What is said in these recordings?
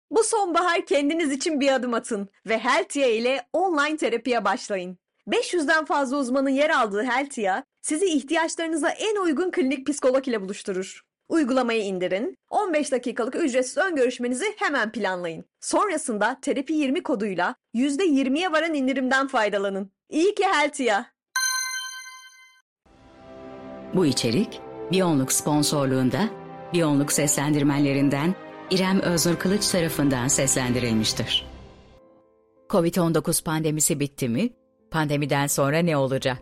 Bu sonbahar kendiniz için bir adım atın ve Heltia ile online terapiye başlayın. 500'den fazla uzmanın yer aldığı Heltia, sizi ihtiyaçlarınıza en uygun klinik psikolog ile buluşturur. Uygulamayı indirin, 15 dakikalık ücretsiz ön görüşmenizi hemen planlayın. Sonrasında Terapi 20 koduyla %20'ye varan indirimden faydalanın. İyi ki Heltia. Bu içerik, Biyonluk sponsorluğunda, Biyonluk seslendirmenlerinden İrem Öznur Kılıç tarafından seslendirilmiştir. Covid-19 pandemisi bitti mi? Pandemiden sonra ne olacak?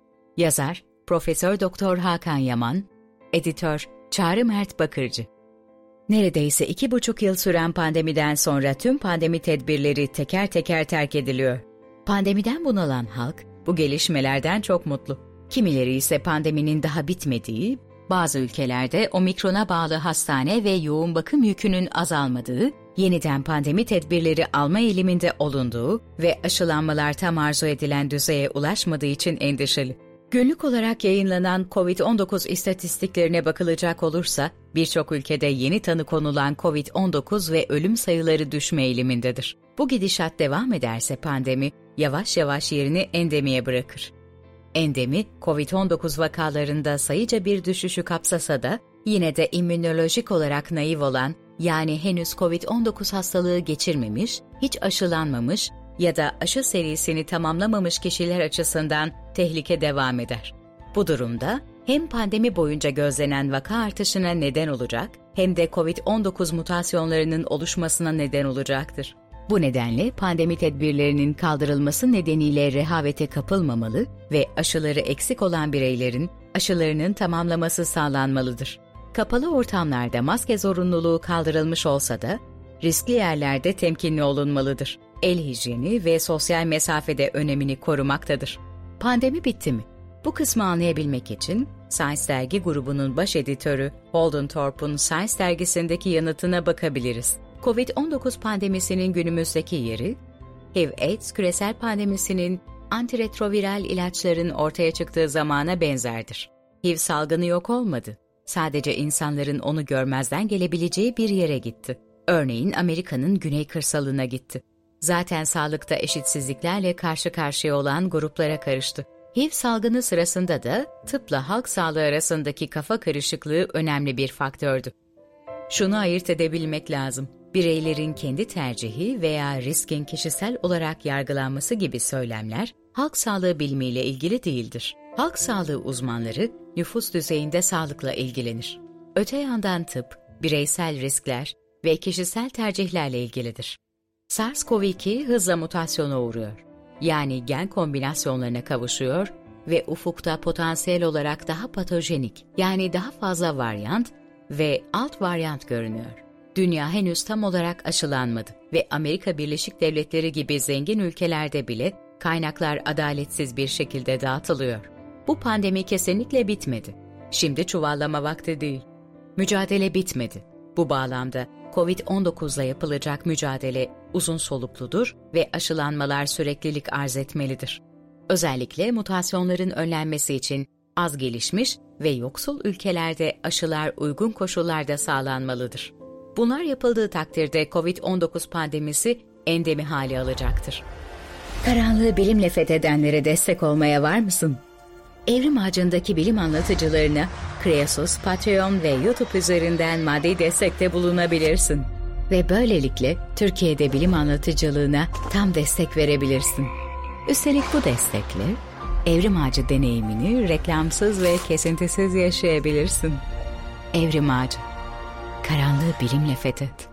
Yazar, Profesör Doktor Hakan Yaman, Editör Çağrı Mert Bakırcı. Neredeyse 2,5 yıl süren pandemiden sonra tüm pandemi tedbirleri teker teker terk ediliyor. Pandemiden bunalan halk, bu gelişmelerden çok mutlu. Kimileri ise pandeminin daha bitmediği, bazı ülkelerde omikrona bağlı hastane ve yoğun bakım yükünün azalmadığı, yeniden pandemi tedbirleri alma eğiliminde olunduğu ve aşılanmalar tam arzu edilen düzeye ulaşmadığı için endişeli. Günlük olarak yayınlanan COVID-19 istatistiklerine bakılacak olursa, birçok ülkede yeni tanı konulan COVID-19 ve ölüm sayıları düşme eğilimindedir. Bu gidişat devam ederse pandemi, yavaş yavaş yerini endemiye bırakır. Endemi, COVID-19 vakalarında sayıca bir düşüşü kapsasa da, yine de immünolojik olarak naif olan, yani henüz COVID-19 hastalığı geçirmemiş, hiç aşılanmamış ya da aşı serisini tamamlamamış kişiler açısından tehlike devam eder. Bu durumda, hem pandemi boyunca gözlenen vaka artışına neden olacak, hem de COVID-19 mutasyonlarının oluşmasına neden olacaktır. Bu nedenle pandemi tedbirlerinin kaldırılması nedeniyle rehavete kapılmamalı ve aşıları eksik olan bireylerin aşılarının tamamlaması sağlanmalıdır. Kapalı ortamlarda maske zorunluluğu kaldırılmış olsa da, riskli yerlerde temkinli olunmalıdır. El hijyeni ve sosyal mesafede önemini korumaktadır. Pandemi bitti mi? Bu kısmı anlayabilmek için Science Dergi grubunun baş editörü Holden Thorpe'un Science Dergisi'ndeki yanıtına bakabiliriz. Covid-19 pandemisinin günümüzdeki yeri, HIV/AIDS küresel pandemisinin antiretroviral ilaçların ortaya çıktığı zamana benzerdir. HIV salgını yok olmadı. Sadece insanların onu görmezden gelebileceği bir yere gitti. Örneğin Amerika'nın güney kırsalına gitti. Zaten sağlıkta eşitsizliklerle karşı karşıya olan gruplara karıştı. HIV salgını sırasında da tıpla halk sağlığı arasındaki kafa karışıklığı önemli bir faktördü. Şunu ayırt edebilmek lazım. Bireylerin kendi tercihi veya riskin kişisel olarak yargılanması gibi söylemler, halk sağlığı bilimiyle ilgili değildir. Halk sağlığı uzmanları nüfus düzeyinde sağlıkla ilgilenir. Öte yandan tıp, bireysel riskler ve kişisel tercihlerle ilgilidir. SARS-CoV-2 hızla mutasyona uğruyor. Yani gen kombinasyonlarına kavuşuyor ve ufukta potansiyel olarak daha patojenik, yani daha fazla varyant ve alt varyant görünüyor. Dünya henüz tam olarak aşılanmadı ve Amerika Birleşik Devletleri gibi zengin ülkelerde bile kaynaklar adaletsiz bir şekilde dağıtılıyor. Bu pandemi kesinlikle bitmedi. Şimdi çuvallama vakti değil. Mücadele bitmedi. Bu bağlamda COVID-19'la yapılacak mücadele uzun solukludur ve aşılanmalar süreklilik arz etmelidir. Özellikle mutasyonların önlenmesi için az gelişmiş ve yoksul ülkelerde aşılar uygun koşullarda sağlanmalıdır. Bunlar yapıldığı takdirde COVID-19 pandemisi endemi hali alacaktır. Karanlığı bilimle fethedenlere destek olmaya var mısın? Evrim Ağacı'ndaki bilim anlatıcılarına Kreasus, Patreon ve YouTube üzerinden maddi destekte bulunabilirsin. Ve böylelikle Türkiye'de bilim anlatıcılığına tam destek verebilirsin. Üstelik bu destekle Evrim Ağacı deneyimini reklamsız ve kesintisiz yaşayabilirsin. Evrim Ağacı, karanlığı bilimle fethet.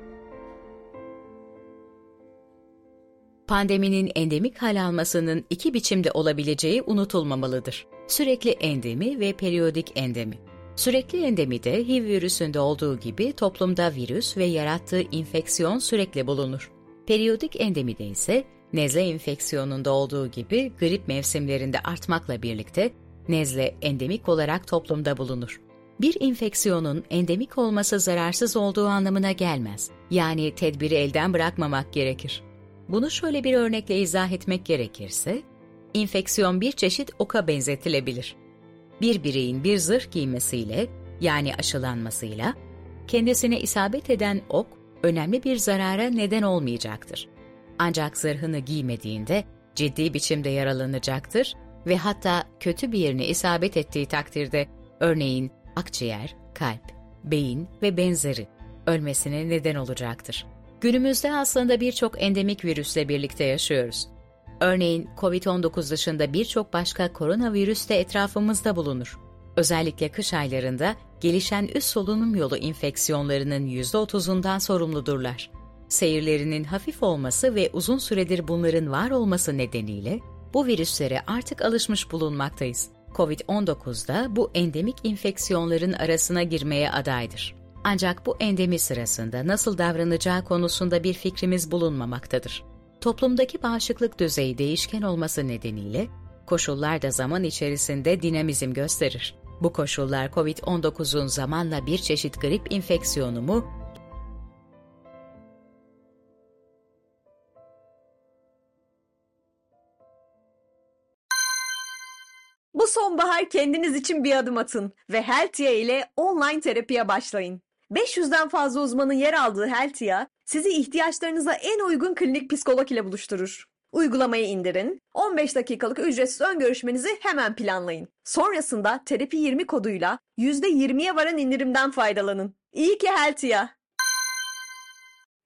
Pandeminin endemik hal almasının iki biçimde olabileceği unutulmamalıdır. Sürekli endemi ve periyodik endemi. Sürekli endemide HIV virüsünde olduğu gibi toplumda virüs ve yarattığı infeksiyon sürekli bulunur. Periyodik endemide ise nezle enfeksiyonunda olduğu gibi grip mevsimlerinde artmakla birlikte nezle endemik olarak toplumda bulunur. Bir infeksiyonun endemik olması zararsız olduğu anlamına gelmez. Yani tedbiri elden bırakmamak gerekir. Bunu şöyle bir örnekle izah etmek gerekirse, infeksiyon bir çeşit oka benzetilebilir. Bir bireyin bir zırh giymesiyle, yani aşılanmasıyla, kendisine isabet eden ok, önemli bir zarara neden olmayacaktır. Ancak zırhını giymediğinde ciddi biçimde yaralanacaktır ve hatta kötü bir yerine isabet ettiği takdirde, örneğin akciğer, kalp, beyin ve benzeri ölmesine neden olacaktır. Günümüzde aslında birçok endemik virüsle birlikte yaşıyoruz. Örneğin COVID-19 dışında birçok başka koronavirüs de etrafımızda bulunur. Özellikle kış aylarında gelişen üst solunum yolu enfeksiyonlarının %30'undan sorumludurlar. Seyirlerinin hafif olması ve uzun süredir bunların var olması nedeniyle bu virüslere artık alışmış bulunmaktayız. COVID-19 da bu endemik enfeksiyonların arasına girmeye adaydır. Ancak bu endemi sırasında nasıl davranacağı konusunda bir fikrimiz bulunmamaktadır. Toplumdaki bağışıklık düzeyi değişken olması nedeniyle koşullar da zaman içerisinde dinamizm gösterir. Bu koşullar COVID-19'un zamanla bir çeşit grip enfeksiyonu mu, Bu sonbahar kendiniz için bir adım atın ve Heltia ile online terapiye başlayın. 500'den fazla uzmanın yer aldığı Heltia, sizi ihtiyaçlarınıza en uygun klinik psikolog ile buluşturur. Uygulamayı indirin, 15 dakikalık ücretsiz ön görüşmenizi hemen planlayın. Sonrasında terapi 20 koduyla %20'ye varan indirimden faydalanın. İyi ki Heltia!